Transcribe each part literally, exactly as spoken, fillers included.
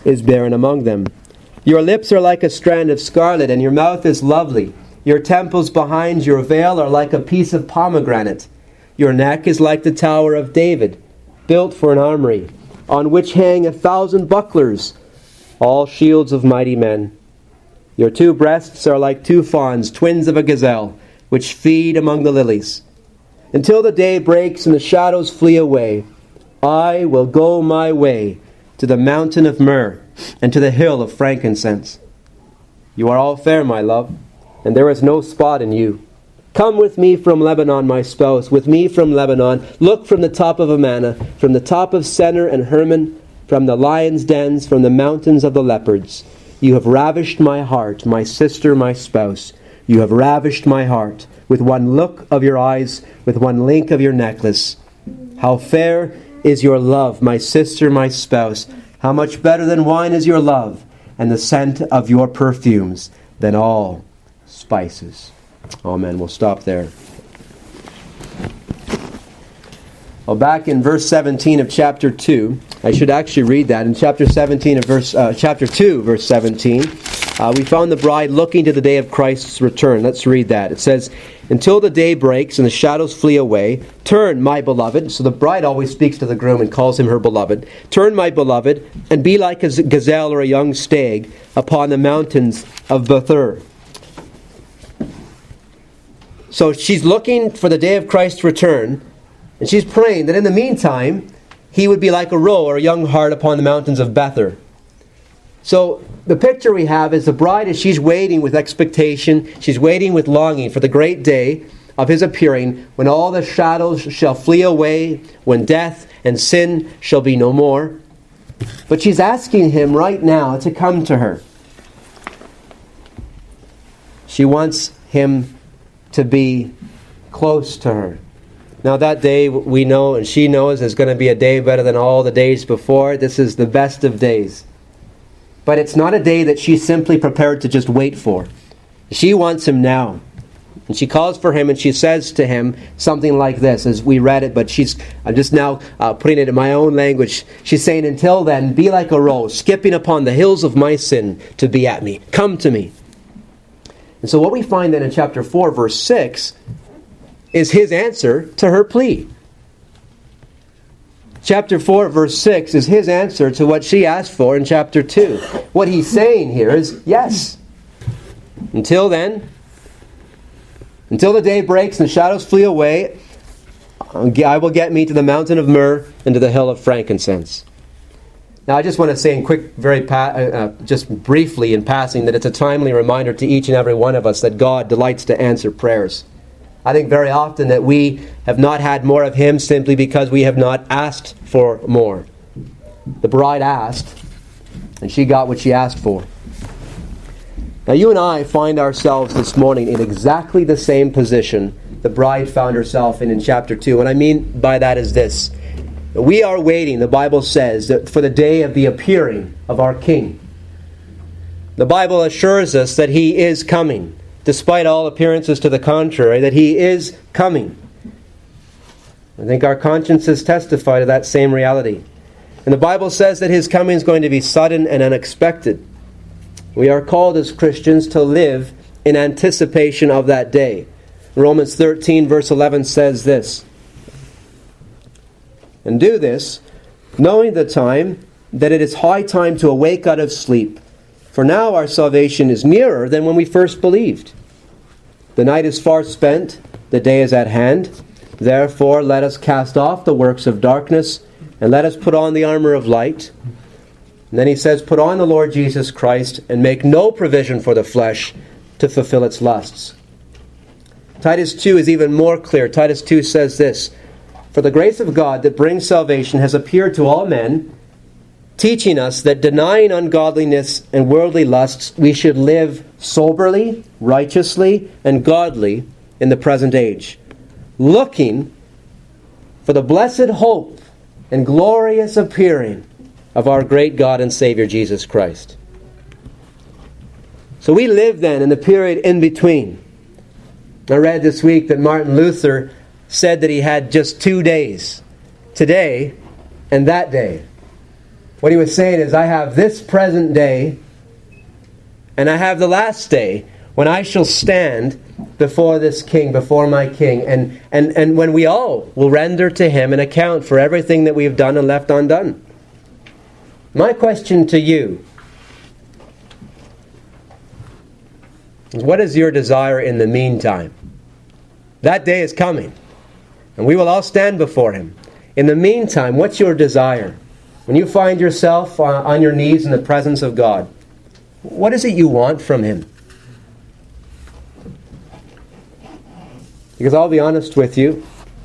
is barren among them. Your lips are like a strand of scarlet, and your mouth is lovely. Your temples behind your veil are like a piece of pomegranate. Your neck is like the Tower of David, built for an armory, on which hang a thousand bucklers, all shields of mighty men. Your two breasts are like two fawns, twins of a gazelle, which feed among the lilies. Until the day breaks and the shadows flee away, I will go my way to the mountain of myrrh and to the hill of frankincense. You are all fair, my love, and there is no spot in you. Come with me from Lebanon, my spouse, with me from Lebanon. Look from the top of Amana, from the top of Senir and Hermon, from the lions' dens, from the mountains of the leopards. You have ravished my heart, my sister, my spouse. You have ravished my heart with one look of your eyes, with one link of your necklace. How fair is your love, my sister, my spouse. How much better than wine is your love, and the scent of your perfumes than all spices. Amen. We'll stop there. Well, back in verse seventeen of chapter two, I should actually read that. In chapter seventeen of verse, uh, chapter two, verse seventeen, uh, we found the bride looking to the day of Christ's return. Let's read that. It says, "Until the day breaks and the shadows flee away, turn, my beloved." So the bride always speaks to the groom and calls him her beloved. "Turn, my beloved, and be like a gazelle or a young stag upon the mountains of Bethur." So she's looking for the day of Christ's return, and she's praying that in the meantime, he would be like a roe or a young hart upon the mountains of Bethur. So the picture we have is the bride as she's waiting with expectation, she's waiting with longing for the great day of his appearing, when all the shadows shall flee away, when death and sin shall be no more. But she's asking him right now to come to her. She wants him to be close to her. Now that day, we know, and she knows, is going to be a day better than all the days before. This is the best of days. But it's not a day that she's simply prepared to just wait for. She wants him now. And she calls for him, and she says to him something like this, as we read it, but she's, I'm just now uh, putting it in my own language. She's saying, "Until then, be like a roe, skipping upon the hills of my sin to be at me. Come to me." And so what we find then in chapter four, verse six, is his answer to her plea. Chapter four, verse six is his answer to what she asked for in chapter two. What he's saying here is, yes. Until then, until the day breaks and the shadows flee away, I will get me to the mountain of myrrh and to the hill of frankincense. Now, I just want to say in quick, very pa- uh, just briefly in passing, that it's a timely reminder to each and every one of us that God delights to answer prayers. I think very often that we have not had more of Him simply because we have not asked for more. The bride asked, and she got what she asked for. Now, you and I find ourselves this morning in exactly the same position the bride found herself in in chapter two. What I mean by that is this. We are waiting, the Bible says, that for the day of the appearing of our King. The Bible assures us that He is coming, despite all appearances to the contrary, that He is coming. I think our consciences testify to that same reality. And the Bible says that His coming is going to be sudden and unexpected. We are called as Christians to live in anticipation of that day. Romans thirteen verse eleven says this, "And do this, knowing the time, that it is high time to awake out of sleep. For now our salvation is nearer than when we first believed. The night is far spent, the day is at hand. Therefore let us cast off the works of darkness, and let us put on the armor of light." And then he says, "Put on the Lord Jesus Christ, and make no provision for the flesh to fulfill its lusts." Titus two is even more clear. Titus two says this, "For the grace of God that brings salvation has appeared to all men, teaching us that denying ungodliness and worldly lusts, we should live soberly, righteously, and godly in the present age, looking for the blessed hope and glorious appearing of our great God and Savior Jesus Christ." So we live then in the period in between. I read this week that Martin Luther said that he had just two days, today and that day. What he was saying is, I have this present day, and I have the last day, when I shall stand before this king, before my king, and, and, and when we all will render to him an account for everything that we have done and left undone. My question to you is, what is your desire in the meantime? That day is coming, and we will all stand before him. In the meantime, what's your desire? When you find yourself on your knees in the presence of God, what is it you want from him? Because I'll be honest with you,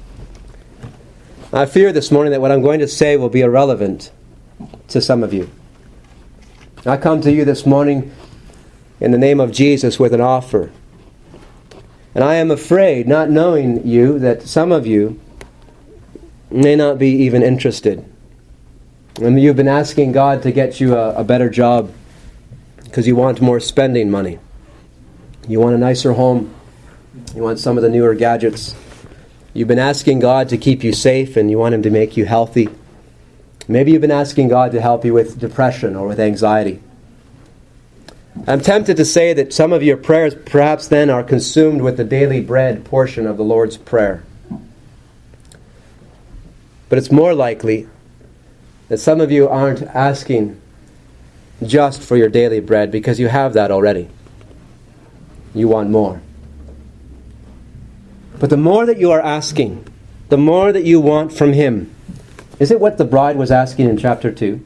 I fear this morning that what I'm going to say will be irrelevant to some of you. I come to you this morning in the name of Jesus with an offer. And I am afraid, not knowing you, that some of you may not be even interested. And you've been asking God to get you a, a better job because you want more spending money. You want a nicer home. You want some of the newer gadgets. You've been asking God to keep you safe, and you want him to make you healthy. Maybe you've been asking God to help you with depression or with anxiety. I'm tempted to say that some of your prayers perhaps then are consumed with the daily bread portion of the Lord's Prayer. But it's more likely that some of you aren't asking just for your daily bread because you have that already. You want more. But the more that you are asking, the more that you want from him. Is it what the bride was asking in chapter two?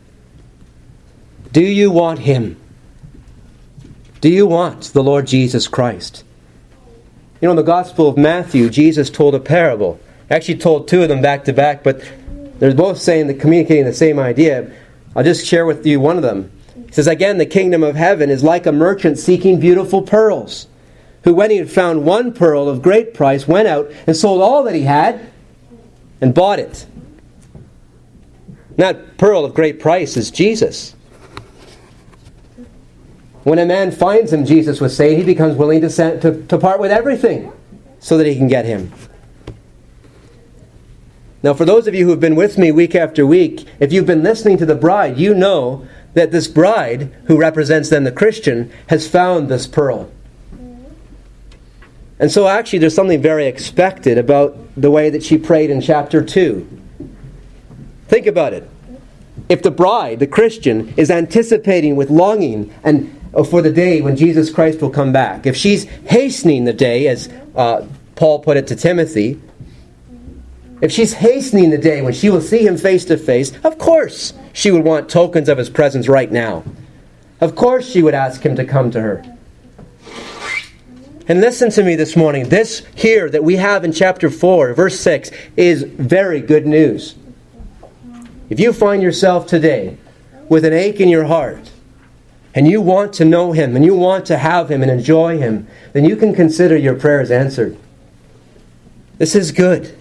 Do you want him? Do you want the Lord Jesus Christ? You know, in the Gospel of Matthew, Jesus told a parable. Actually told two of them back to back, but they're both saying, that communicating the same idea. I'll just share with you one of them. He says, again, the kingdom of heaven is like a merchant seeking beautiful pearls, who, when he had found one pearl of great price, went out and sold all that he had and bought it. That pearl of great price is Jesus. When a man finds him, Jesus was saying, he becomes willing to, send, to, to part with everything so that he can get him. Now, for those of you who have been with me week after week, if you've been listening to the bride, you know that this bride, who represents then the Christian, has found this pearl. And so actually there's something very expected about the way that she prayed in chapter two. Think about it. If the bride, the Christian, is anticipating with longing and for the day when Jesus Christ will come back, if she's hastening the day, as uh, Paul put it to Timothy, if she's hastening the day when she will see him face to face, of course she would want tokens of his presence right now. Of course she would ask him to come to her. And listen to me this morning. This here that we have in chapter four, verse six, is very good news. If you find yourself today with an ache in your heart, and you want to know him, and you want to have him and enjoy him, then you can consider your prayers answered. This is good.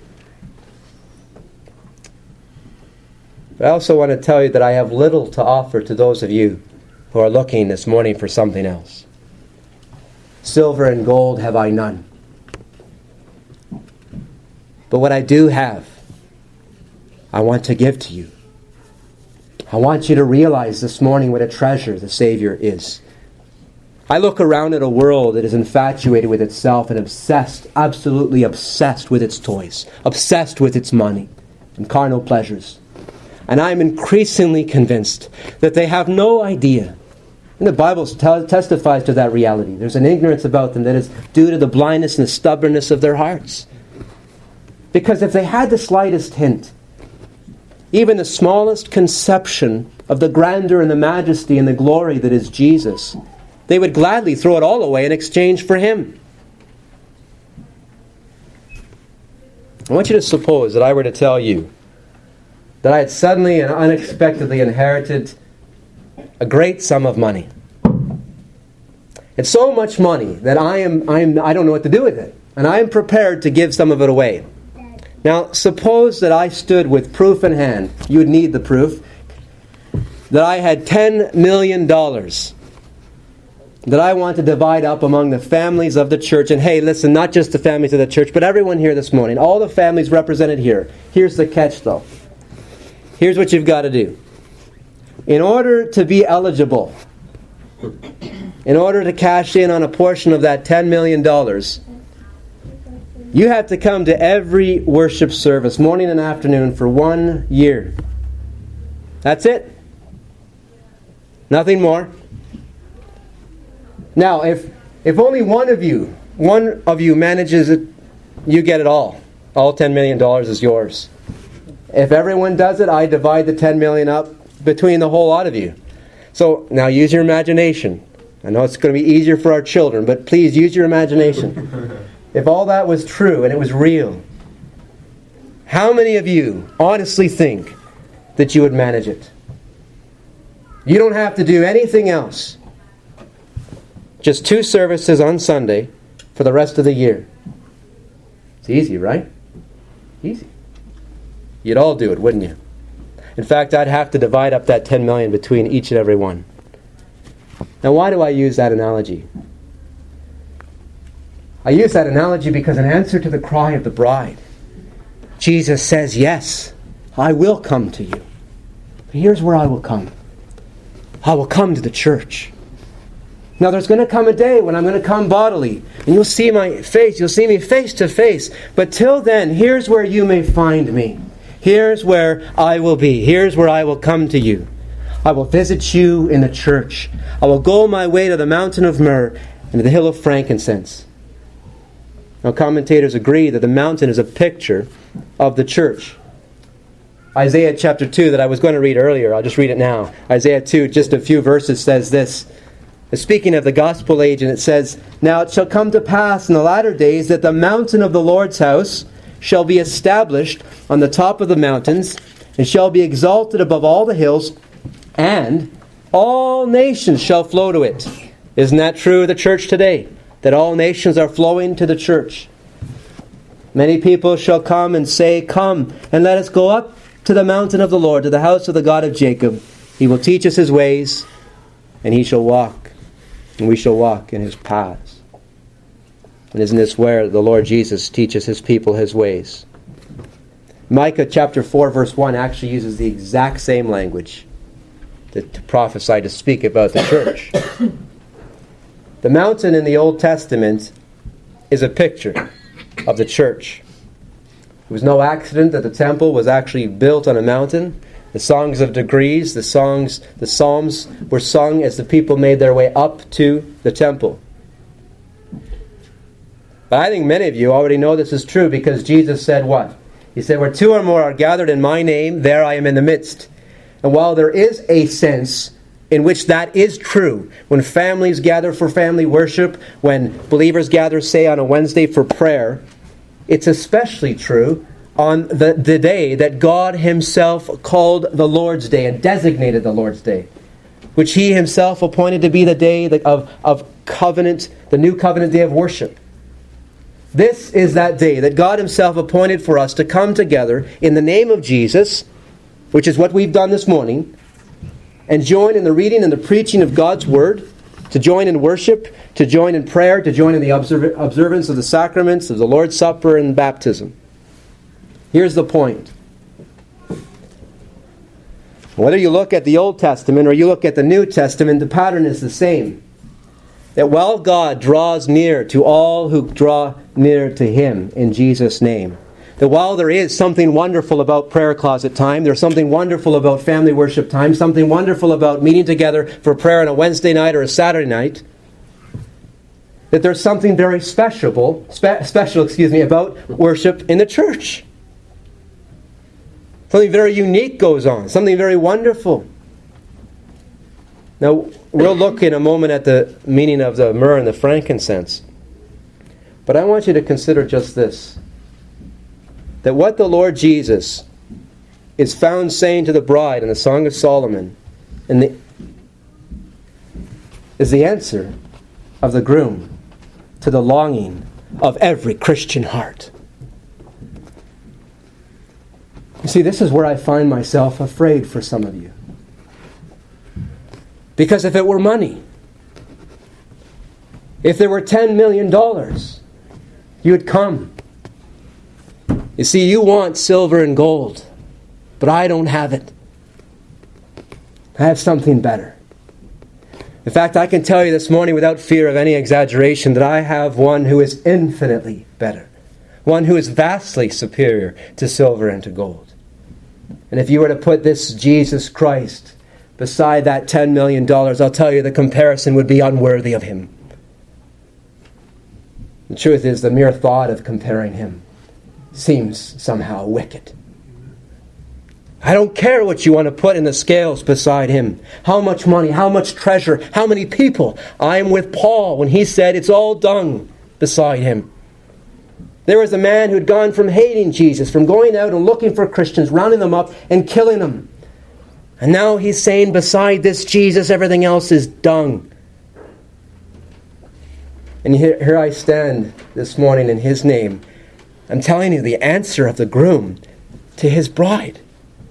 But I also want to tell you that I have little to offer to those of you who are looking this morning for something else. Silver and gold have I none. But what I do have, I want to give to you. I want you to realize this morning what a treasure the Savior is. I look around at a world that is infatuated with itself and obsessed, absolutely obsessed with its toys, obsessed with its money and carnal pleasures. And I'm increasingly convinced that they have no idea. And the Bible t- testifies to that reality. There's an ignorance about them that is due to the blindness and the stubbornness of their hearts. Because if they had the slightest hint, even the smallest conception of the grandeur and the majesty and the glory that is Jesus, they would gladly throw it all away in exchange for him. I want you to suppose that I were to tell you that I had suddenly and unexpectedly inherited a great sum of money. It's so much money that I am I am I don't know what to do with it, and I am prepared to give some of it away. Now, suppose that I stood with proof in hand. You would need the proof. That I had ten million dollars that I want to divide up among the families of the church. And hey, listen, not just the families of the church, but everyone here this morning. All the families represented here. Here's the catch, though. Here's what you've got to do. In order to be eligible, in order to cash in on a portion of that ten million dollars, you have to come to every worship service, morning and afternoon, for one year. That's it. Nothing more. Now, if if only one of you, one of you manages it, you get it all. All ten million dollars is yours. If everyone does it, I divide the ten million dollars up between the whole lot of you. So, now use your imagination. I know it's going to be easier for our children, but please use your imagination. If all that was true and it was real, how many of you honestly think that you would manage it? You don't have to do anything else. Just two services on Sunday for the rest of the year. It's easy, right? Easy. You'd all do it, wouldn't you? In fact, I'd have to divide up that ten million dollars between each and every one. Now, why do I use that analogy? I use that analogy because in answer to the cry of the bride, Jesus says, yes, I will come to you. But here's where I will come. I will come to the church. Now, there's going to come a day when I'm going to come bodily, and you'll see my face, you'll see me face to face. But till then, here's where you may find me. Here's where I will be. Here's where I will come to you. I will visit you in the church. I will go my way to the mountain of myrrh and to the hill of frankincense. Now, commentators agree that the mountain is a picture of the church. Isaiah chapter two that I was going to read earlier, I'll just read it now. Isaiah two, just a few verses, says this. Speaking of the gospel age, and it says, now it shall come to pass in the latter days that the mountain of the Lord's house shall be established on the top of the mountains, and shall be exalted above all the hills, and all nations shall flow to it. Isn't that true of the church today? That all nations are flowing to the church. Many people shall come and say, come, and let us go up to the mountain of the Lord, to the house of the God of Jacob. He will teach us his ways, and he shall walk, and we shall walk in his paths. And isn't this where the Lord Jesus teaches his people his ways? Micah chapter four verse one actually uses the exact same language to, to prophesy, to speak about the church. The mountain in the Old Testament is a picture of the church. It was no accident that the temple was actually built on a mountain. The songs of degrees, the songs, the psalms were sung as the people made their way up to the temple. But I think many of you already know this is true because Jesus said what? He said, where two or more are gathered in my name, there I am in the midst. And while there is a sense in which that is true, when families gather for family worship, when believers gather, say, on a Wednesday for prayer, it's especially true on the, the day that God himself called the Lord's Day and designated the Lord's Day, which he himself appointed to be the day of, of covenant, the new covenant day of worship. This is that day that God himself appointed for us to come together in the name of Jesus, which is what we've done this morning, and join in the reading and the preaching of God's Word, to join in worship, to join in prayer, to join in the observ- observance of the sacraments, of the Lord's Supper and baptism. Here's the point. Whether you look at the Old Testament or you look at the New Testament, the pattern is the same. That while God draws near to all who draw near to him in Jesus' name, that while there is something wonderful about prayer closet time, there's something wonderful about family worship time, something wonderful about meeting together for prayer on a Wednesday night or a Saturday night, that there's something very special, spe- special, excuse me, about worship in the church. Something very unique goes on, something very wonderful. Now, we'll look in a moment at the meaning of the myrrh and the frankincense. But I want you to consider just this. That what the Lord Jesus is found saying to the bride in the Song of Solomon and the, is the answer of the groom to the longing of every Christian heart. You see, this is where I find myself afraid for some of you. Because if it were money, if there were ten million dollars, you would come. You see, you want silver and gold, but I don't have it. I have something better. In fact, I can tell you this morning without fear of any exaggeration that I have one who is infinitely better. One who is vastly superior to silver and to gold. And if you were to put this Jesus Christ beside that ten million dollars, I'll tell you the comparison would be unworthy of him. The truth is, the mere thought of comparing him seems somehow wicked. I don't care what you want to put in the scales beside him. How much money, how much treasure, how many people. I am with Paul when he said it's all dung beside him. There was a man who'd gone from hating Jesus, from going out and looking for Christians, rounding them up and killing them. And now he's saying beside this Jesus, everything else is dung. And here, here I stand this morning in his name. I'm telling you the answer of the groom to his bride.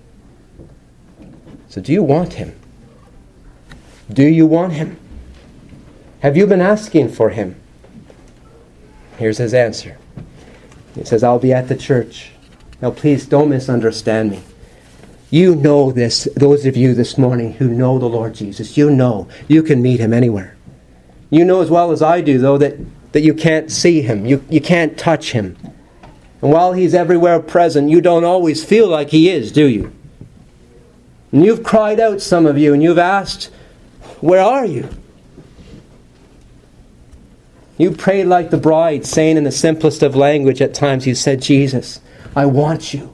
So do you want him? Do you want him? Have you been asking for him? Here's his answer. He says, I'll be at the church. Now please don't misunderstand me. You know this, those of you this morning who know the Lord Jesus, you know you can meet him anywhere. You know as well as I do, though, that, that you can't see him. You, you can't touch him. And while he's everywhere present, you don't always feel like he is, do you? And you've cried out, some of you, and you've asked, where are you? You prayed like the bride, saying in the simplest of language at times, you said, Jesus, I want you.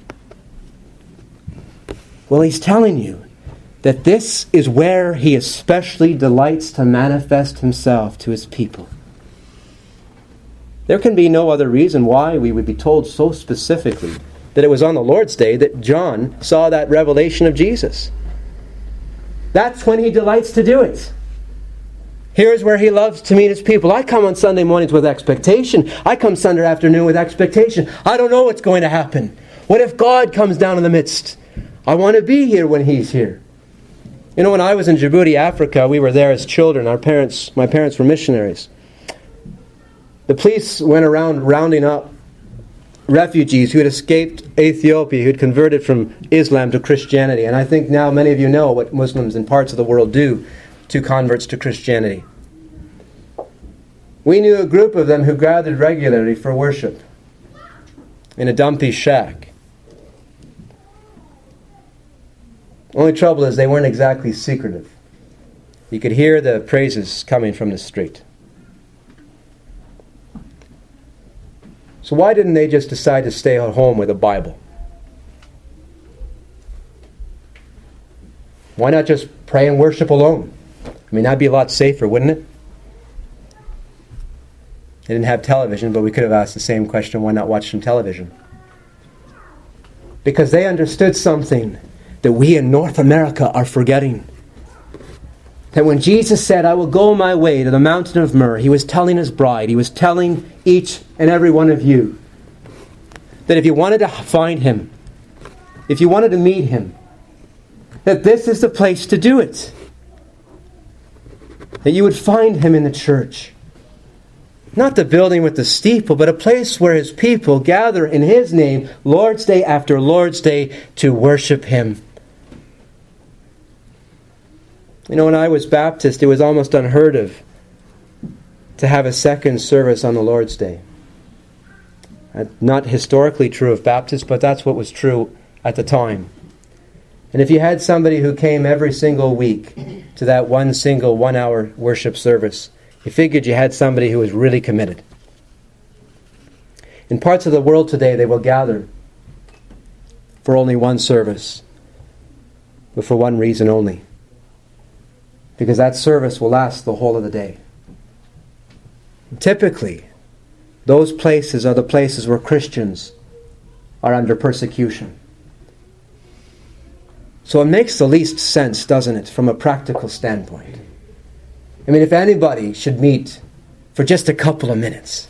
Well, he's telling you that this is where he especially delights to manifest himself to his people. There can be no other reason why we would be told so specifically that it was on the Lord's Day that John saw that revelation of Jesus. That's when he delights to do it. Here's where he loves to meet his people. I come on Sunday mornings with expectation. I come Sunday afternoon with expectation. I don't know what's going to happen. What if God comes down in the midst? I want to be here when he's here. You know, when I was in Djibouti, Africa, we were there as children. Our parents, my parents were missionaries. The police went around rounding up refugees who had escaped Ethiopia, who had converted from Islam to Christianity. And I think now many of you know what Muslims in parts of the world do to converts to Christianity. We knew a group of them who gathered regularly for worship in a dumpy shack. Only trouble is they weren't exactly secretive. You could hear the praises coming from the street. So why didn't they just decide to stay at home with a Bible? Why not just pray and worship alone? I mean, that'd be a lot safer, wouldn't it? They didn't have television, but we could have asked the same question, why not watch some television? Because they understood something that we in North America are forgetting. That when Jesus said, I will go my way to the mountain of myrrh, he was telling his bride, he was telling each and every one of you, that if you wanted to find him, if you wanted to meet him, that this is the place to do it. That you would find him in the church. Not the building with the steeple, but a place where his people gather in his name, Lord's Day after Lord's Day, to worship him. You know, when I was Baptist, it was almost unheard of to have a second service on the Lord's Day. Not historically true of Baptists, but that's what was true at the time. And if you had somebody who came every single week to that one single one-hour worship service, you figured you had somebody who was really committed. In parts of the world today, they will gather for only one service, but for one reason only. Because that service will last the whole of the day. Typically, those places are the places where Christians are under persecution. So it makes the least sense, doesn't it, from a practical standpoint? I mean, if anybody should meet for just a couple of minutes,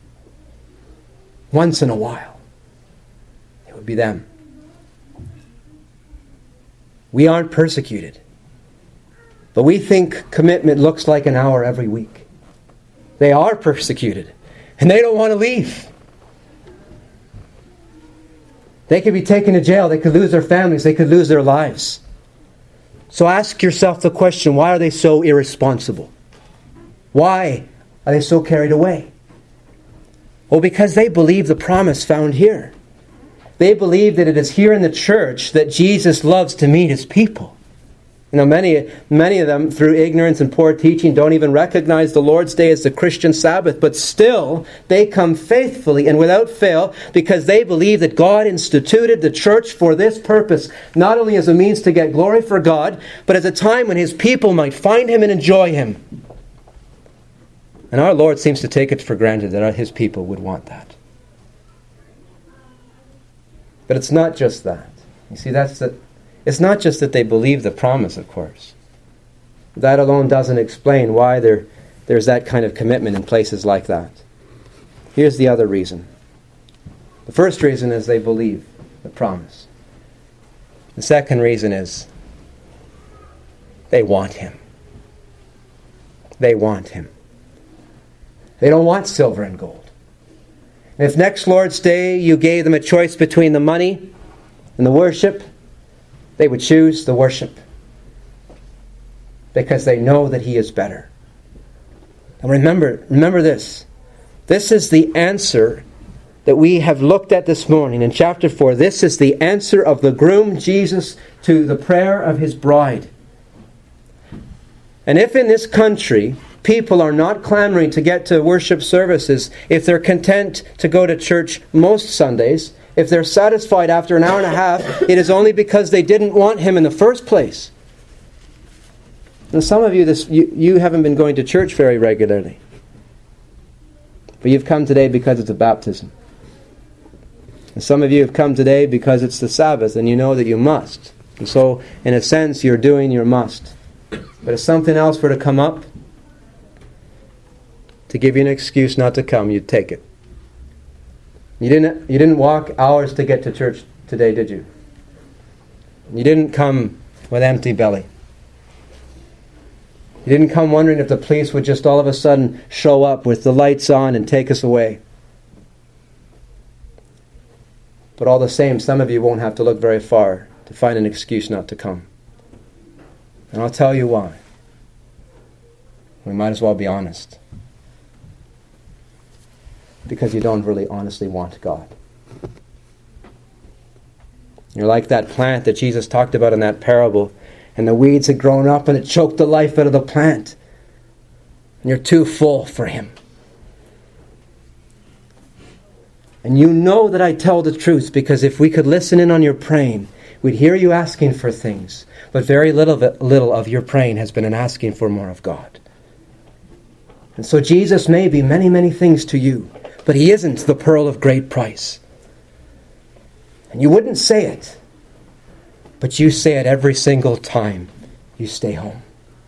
once in a while, it would be them. We aren't persecuted. But we think commitment looks like an hour every week. They are persecuted, and they don't want to leave. They could be taken to jail. They could lose their families. They could lose their lives. So ask yourself the question, why are they so irresponsible? Why are they so carried away? Well, because they believe the promise found here. They believe that it is here in the church that Jesus loves to meet his people. You know, many, many of them, through ignorance and poor teaching, don't even recognize the Lord's Day as the Christian Sabbath, but still, they come faithfully and without fail because they believe that God instituted the church for this purpose, not only as a means to get glory for God, but as a time when his people might find him and enjoy him. And our Lord seems to take it for granted that his people would want that. But it's not just that. You see, that's the... It's not just that they believe the promise, of course. That alone doesn't explain why there, there's that kind of commitment in places like that. Here's the other reason. The first reason is they believe the promise. The second reason is they want him. They want him. They don't want silver and gold. And if next Lord's Day you gave them a choice between the money and the worship, they would choose the worship because they know that he is better. And remember, remember this. This is the answer that we have looked at this morning in chapter four. This is the answer of the groom, Jesus, to the prayer of his bride. And if in this country people are not clamoring to get to worship services, if they're content to go to church most Sundays, if they're satisfied after an hour and a half, it is only because they didn't want him in the first place. And some of you, this you, you haven't been going to church very regularly. But you've come today because it's a baptism. And some of you have come today because it's the Sabbath and you know that you must. And so, in a sense, you're doing your must. But if something else were to come up, to give you an excuse not to come, you'd take it. You didn't, you didn't walk hours to get to church today, did you? You didn't come with empty belly. You didn't come wondering if the police would just all of a sudden show up with the lights on and take us away. But all the same, some of you won't have to look very far to find an excuse not to come. And I'll tell you why. We might as well be honest. Because you don't really honestly want God. You're like that plant that Jesus talked about in that parable, and the weeds had grown up and it choked the life out of the plant. And you're too full for him. And you know that I tell the truth, because if we could listen in on your praying, we'd hear you asking for things, but very little of, it, little of your praying has been in asking for more of God. And so Jesus may be many, many things to you, but he isn't the pearl of great price. And you wouldn't say it, but you say it every single time you stay home.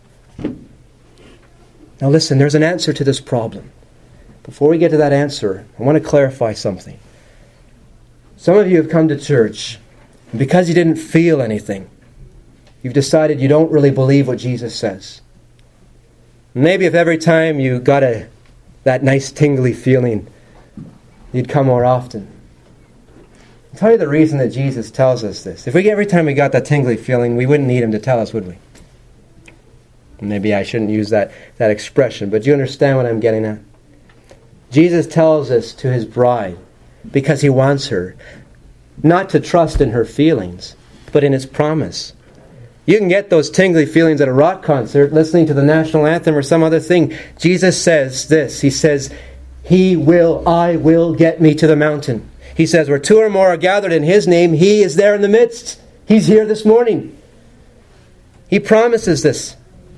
Now listen, there's an answer to this problem. Before we get to that answer, I want to clarify something. Some of you have come to church, and because you didn't feel anything, you've decided you don't really believe what Jesus says. Maybe if every time you got a that nice tingly feeling, you'd come more often. I'll tell you the reason that Jesus tells us this. If we every time we got that tingly feeling, we wouldn't need him to tell us, would we? Maybe I shouldn't use that, that expression, but you understand what I'm getting at? Jesus tells us to his bride because he wants her not to trust in her feelings, but in his promise. You can get those tingly feelings at a rock concert, listening to the national anthem or some other thing. Jesus says this. He says, He will, I will get me to the mountain. He says, where two or more are gathered in his name, he is there in the midst. He's here this morning. He promises this.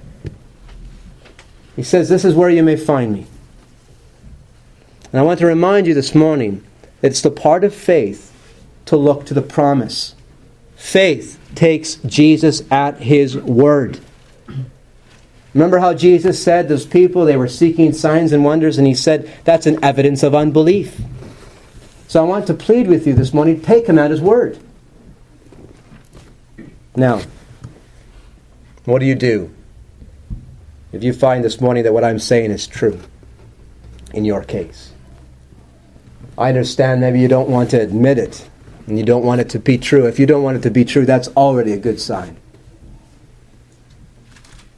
He says, this is where you may find me. And I want to remind you this morning, it's the part of faith to look to the promise. Faith takes Jesus at his word. Remember how Jesus said those people, they were seeking signs and wonders, and he said that's an evidence of unbelief. So I want to plead with you this morning, take him at his word. Now, what do you do if you find this morning that what I'm saying is true in your case? I understand maybe you don't want to admit it, and you don't want it to be true. If you don't want it to be true, that's already a good sign.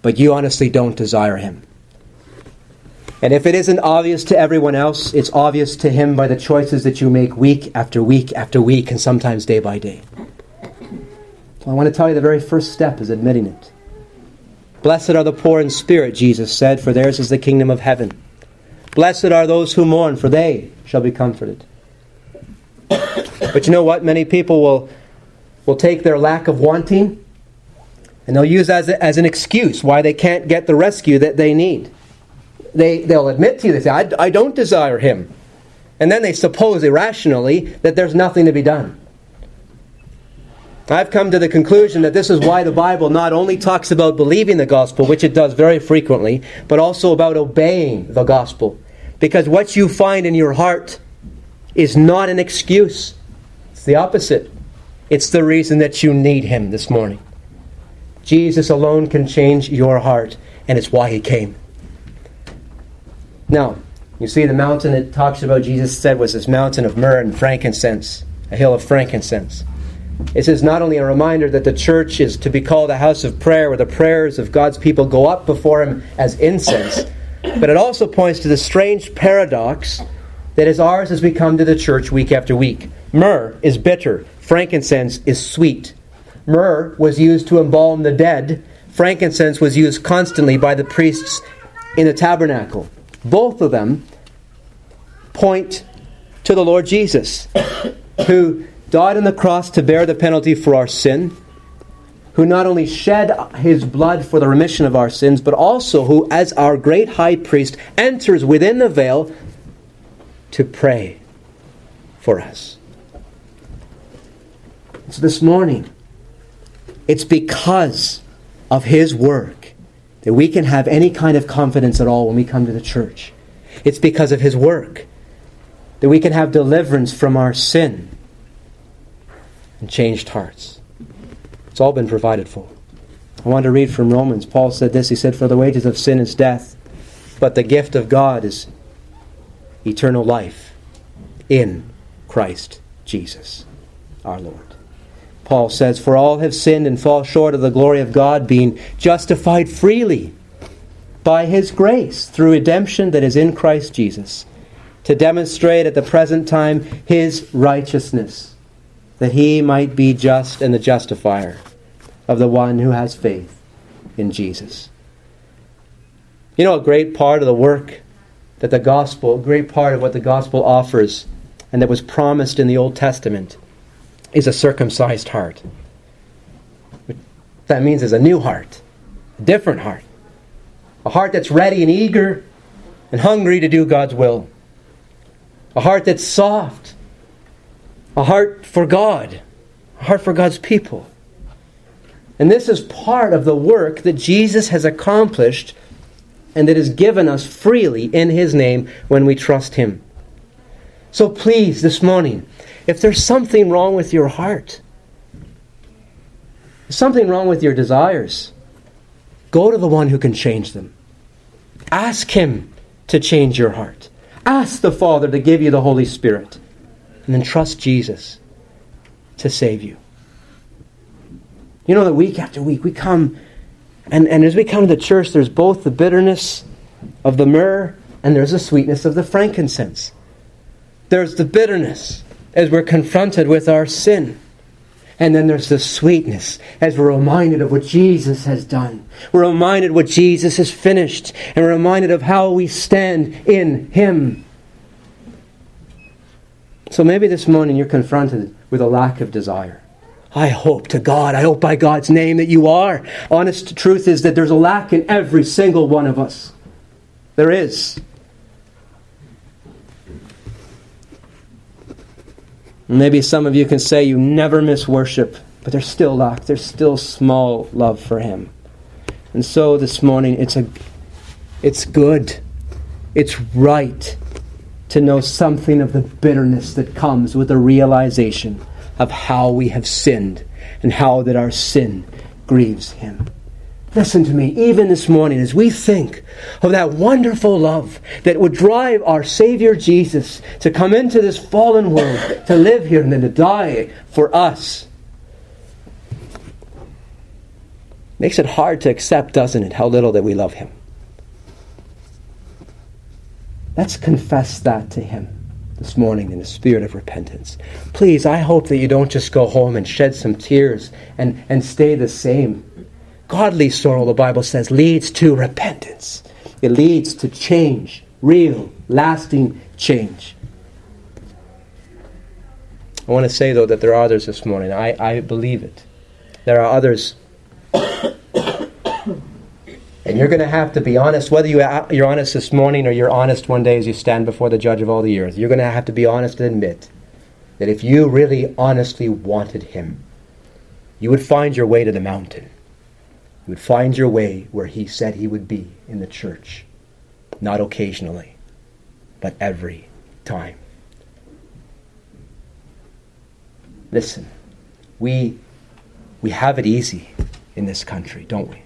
but you honestly don't desire Him. And if it isn't obvious to everyone else, it's obvious to Him by the choices that you make week after week after week, and sometimes day by day. So I want to tell you the very first step is admitting it. Blessed are the poor in spirit, Jesus said, for theirs is the kingdom of heaven. Blessed are those who mourn, for they shall be comforted. But you know what? Many people will, will take their lack of wanting, and they'll use as, a, as an excuse why they can't get the rescue that they need. They, they'll admit to you, they say, I, I don't desire Him. And then they suppose irrationally that there's nothing to be done. I've come to the conclusion that this is why the Bible not only talks about believing the gospel, which it does very frequently, but also about obeying the gospel. Because what you find in your heart is not an excuse. It's the opposite. It's the reason that you need Him this morning. Jesus alone can change your heart, and it's why He came. Now, you see the mountain it talks about, Jesus said, was this mountain of myrrh and frankincense, a hill of frankincense. This is not only a reminder that the church is to be called a house of prayer, where the prayers of God's people go up before Him as incense, but it also points to the strange paradox that is ours as we come to the church week after week. Myrrh is bitter. Frankincense is sweet. Myrrh was used to embalm the dead. Frankincense was used constantly by the priests in the tabernacle. Both of them point to the Lord Jesus, who died on the cross to bear the penalty for our sin, who not only shed His blood for the remission of our sins, but also who, as our great high priest, enters within the veil to pray for us. So this morning, it's because of His work that we can have any kind of confidence at all when we come to the church. It's because of His work that we can have deliverance from our sin and changed hearts. It's all been provided for. I want to read from Romans. Paul said this. He said, for the wages of sin is death, but the gift of God is eternal life in Christ Jesus our Lord. Paul says, for all have sinned and fall short of the glory of God, being justified freely by His grace through redemption that is in Christ Jesus, to demonstrate at the present time His righteousness, that He might be just and the justifier of the one who has faith in Jesus. You know, a great part of the work that the gospel, a great part of what the gospel offers and that was promised in the Old Testament is a circumcised heart. What that means is a new heart, a different heart. A heart that's ready and eager and hungry to do God's will. A heart that's soft. A heart for God. A heart for God's people. And this is part of the work that Jesus has accomplished and that is given us freely in His name when we trust Him. So please, this morning, if there's something wrong with your heart, something wrong with your desires, go to the one who can change them. Ask Him to change your heart. Ask the Father to give you the Holy Spirit. And then trust Jesus to save you. You know that week after week we come, and, and as we come to the church, there's both the bitterness of the myrrh and there's the sweetness of the frankincense. There's the bitterness as we're confronted with our sin. And then there's the sweetness as we're reminded of what Jesus has done. We're reminded what Jesus has finished. And we're reminded of how we stand in Him. So maybe this morning you're confronted with a lack of desire. I hope to God, I hope by God's name that you are. Honest truth is that there's a lack in every single one of us. There is. Maybe some of you can say you never miss worship, but there's still lack. There's still small love for Him. And so this morning, it's a, it's good. It's right to know something of the bitterness that comes with the realization of how we have sinned and how that our sin grieves Him. Listen to me, even this morning, as we think of that wonderful love that would drive our Savior Jesus to come into this fallen world, to live here and then to die for us. Makes it hard to accept, doesn't it, how little that we love him. Let's confess that to him this morning in the spirit of repentance. Please, I hope that you don't just go home and shed some tears and, and stay the same. Godly sorrow, the Bible says, leads to repentance. It leads to change, real, lasting change. I want to say, though, that there are others this morning. I, I believe it. There are others. And you're going to have to be honest, whether you, you're honest this morning or you're honest one day as you stand before the judge of all the earth. You're going to have to be honest and admit that if you really honestly wanted him, you would find your way to the mountain. You would find your way where he said he would be in the church. Not occasionally, but every time. Listen, we, we have it easy in this country, don't we?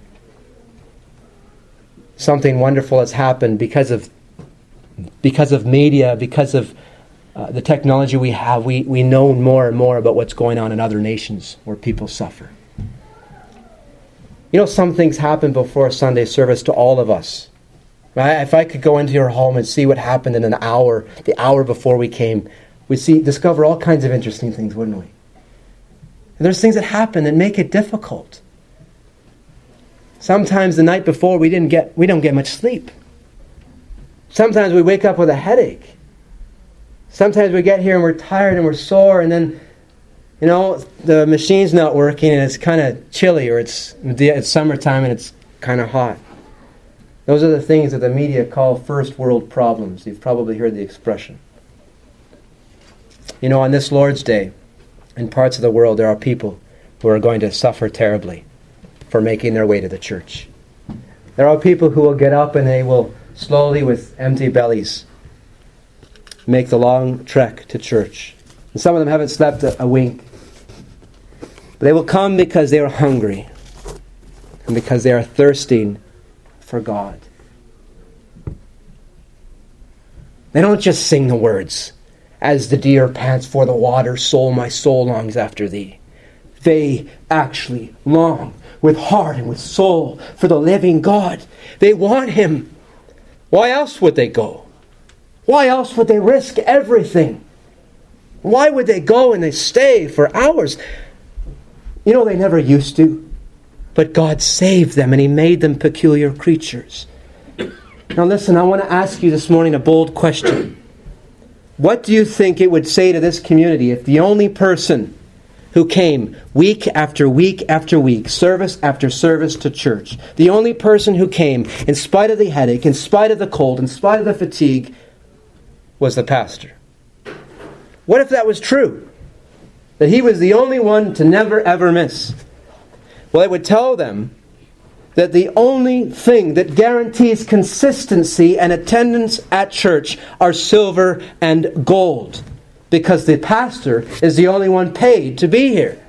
Something wonderful has happened because of because of media, because of uh, the technology we have. We, we know more and more about what's going on in other nations where people suffer. You know, some things happen before Sunday service to all of us. Right? If I could go into your home and see what happened in an hour, the hour before we came, we'd see, discover all kinds of interesting things, wouldn't we? And there's things that happen that make it difficult. Sometimes the night before we didn't get we don't get much sleep. Sometimes we wake up with a headache. Sometimes we get here and we're tired and we're sore, and then, you know, the machine's not working and it's kind of chilly, or it's it's summertime and it's kind of hot. Those are the things that the media call first world problems. You've probably heard the expression. You know, on this Lord's Day, in parts of the world, there are people who are going to suffer terribly for making their way to the church. There are people who will get up and they will slowly, with empty bellies, make the long trek to church. And some of them haven't slept a, a wink. But they will come because they are hungry and because they are thirsting for God. They don't just sing the words, "As the deer pants for the water, so my soul longs after thee." They actually long with heart and with soul for the living God. They want him. Why else would they go? Why else would they risk everything? Why would they go and they stay for hours? You know, they never used to. But God saved them and he made them peculiar creatures. Now listen, I want to ask you this morning a bold question. What do you think it would say to this community if the only person who came week after week after week, service after service to church, the only person who came in spite of the headache, in spite of the cold, in spite of the fatigue, was the pastor? What if that was true? That he was the only one to never ever miss? Well, it would tell them that the only thing that guarantees consistency and attendance at church are silver and gold, because the pastor is the only one paid to be here.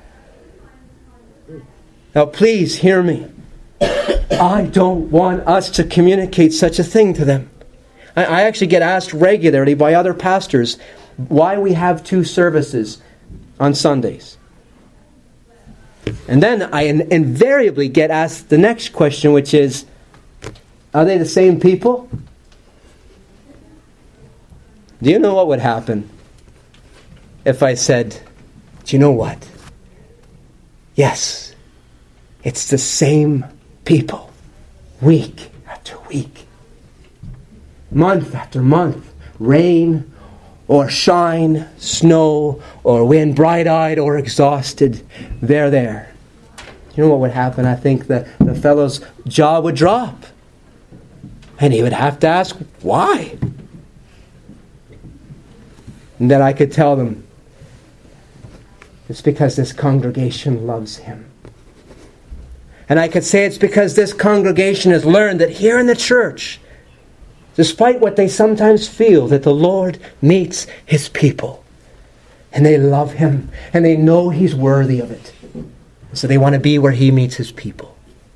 Now please hear me. I don't want us to communicate such a thing to them. I, I actually get asked regularly by other pastors why we have two services on Sundays. And then I in, invariably get asked the next question, which is, are they the same people? Do you know what would happen if I said, do you know what? Yes, it's the same people, week after week, month after month, rain or shine, snow or wind, bright-eyed or exhausted, they're there. You know what would happen? I think the, the fellow's jaw would drop. And he would have to ask, why? And then I could tell them, it's because this congregation loves him. And I could say it's because this congregation has learned that here in the church, despite what they sometimes feel, that the Lord meets his people. And they love him. And they know he's worthy of it. So they want to be where he meets his people.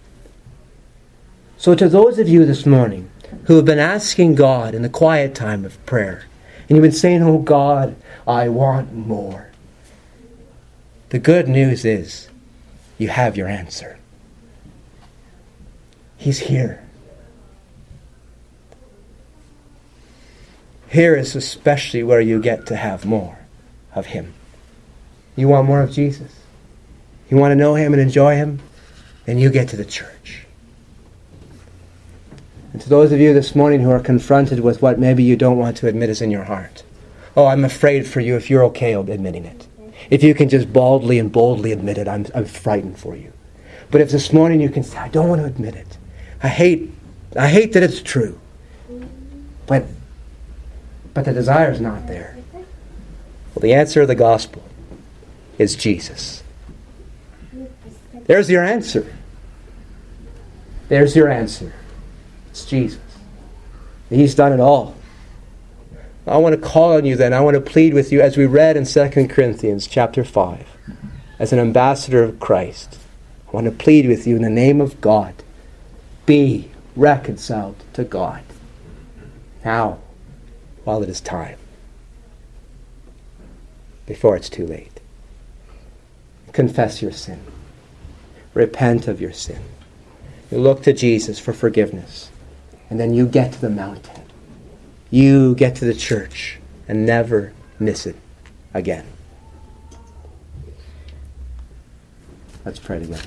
So to those of you this morning who have been asking God in the quiet time of prayer, and you've been saying, oh God, I want more. The good news is, you have your answer. He's here. Here is especially where you get to have more of Him. You want more of Jesus? You want to know Him and enjoy Him? Then you get to the church. And to those of you this morning who are confronted with what maybe you don't want to admit is in your heart, oh, I'm afraid for you if you're okay admitting it. If you can just baldly and boldly admit it, I'm, I'm frightened for you. But if this morning you can say, I don't want to admit it. I hate, I hate that it's true. But, but the desire is not there. Well, the answer of the gospel is Jesus. There's your answer. There's your answer. It's Jesus. He's done it all. I want to call on you then. I want to plead with you as we read in Second Corinthians chapter five. As an ambassador of Christ, I want to plead with you in the name of God. Be reconciled to God. Now, while it is time. Before it's too late. Confess your sin. Repent of your sin. You look to Jesus for forgiveness. And then you get to the mountain. You get to the church and never miss it again. Let's pray together.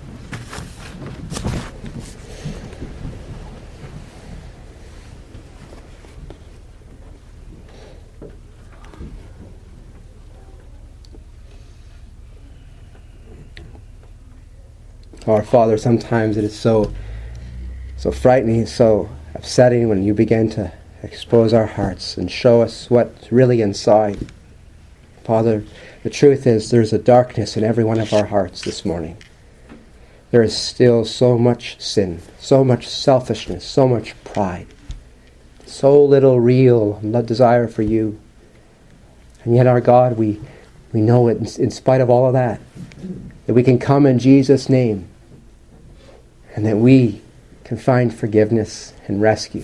Our Father, sometimes it is so, so frightening, so upsetting when you begin to expose our hearts and show us what's really inside. Father, the truth is there's a darkness in every one of our hearts this morning. There is still so much sin, so much selfishness, so much pride, so little real desire for you. And yet, our God, we, we know it in, in spite of all of that, that we can come in Jesus' name and that we can find forgiveness and rescue.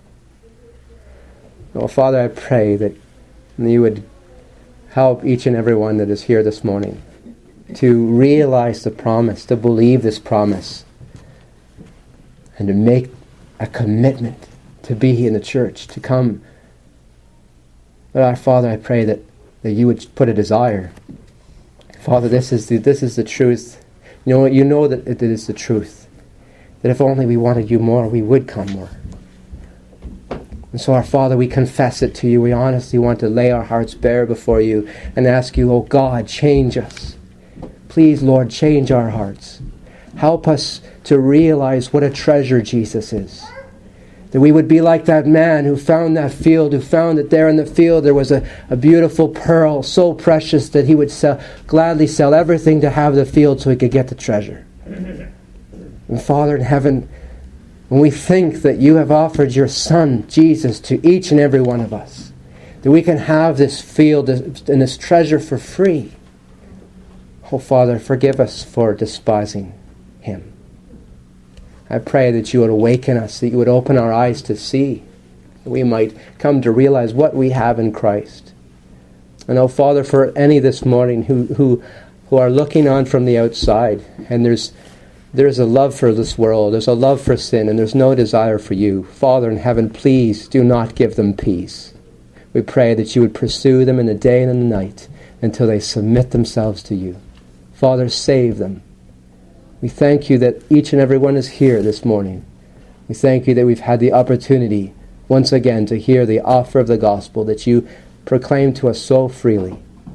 Oh, Father, I pray that you would help each and every one that is here this morning to realize the promise, to believe this promise, and to make a commitment to be in the church, to come. But our Father, I pray that, that you would put a desire. Father, this is the, this is the truth. You know, you know that it is the truth. That if only we wanted you more, we would come more. And so, our Father, we confess it to you. We honestly want to lay our hearts bare before you and ask you, oh God, change us. Please, Lord, change our hearts. Help us to realize what a treasure Jesus is. That we would be like that man who found that field, who found that there in the field there was a, a beautiful pearl, so precious that he would sell, gladly sell everything to have the field so he could get the treasure. And Father in heaven, when we think that you have offered your Son, Jesus, to each and every one of us, that we can have this field and this treasure for free. Oh, Father, forgive us for despising him. I pray that you would awaken us, that you would open our eyes to see, that we might come to realize what we have in Christ. And oh, Father, for any this morning who, who, who are looking on from the outside, and there's There's a love for this world, there's a love for sin, and there's no desire for you. Father in heaven, please do not give them peace. We pray that you would pursue them in the day and in the night until they submit themselves to you. Father, save them. We thank you that each and every one is here this morning. We thank you that we've had the opportunity once again to hear the offer of the gospel that you proclaim to us so freely.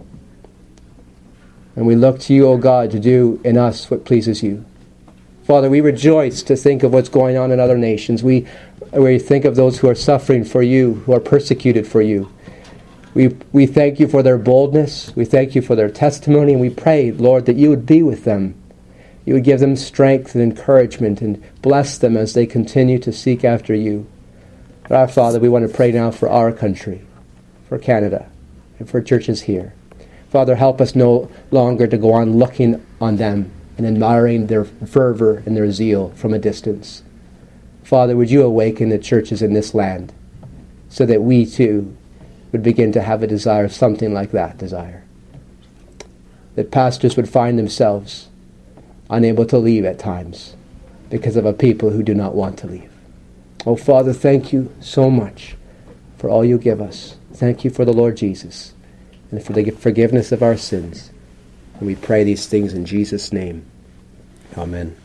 And we look to you, O God, to do in us what pleases you. Father, we rejoice to think of what's going on in other nations. We, we think of those who are suffering for you, who are persecuted for you. We, we thank you for their boldness. We thank you for their testimony. And we pray, Lord, that you would be with them. You would give them strength and encouragement and bless them as they continue to seek after you. But our Father, we want to pray now for our country, for Canada, and for churches here. Father, help us no longer to go on looking on them and admiring their fervor and their zeal from a distance. Father, would you awaken the churches in this land so that we too would begin to have a desire, something like that desire. That pastors would find themselves unable to leave at times because of a people who do not want to leave. Oh, Father, thank you so much for all you give us. Thank you for the Lord Jesus and for the forgiveness of our sins. And we pray these things in Jesus' name. Amen.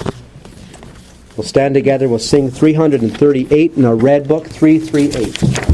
We'll stand together. We'll sing three hundred thirty-eight in our red book, three thirty-eight.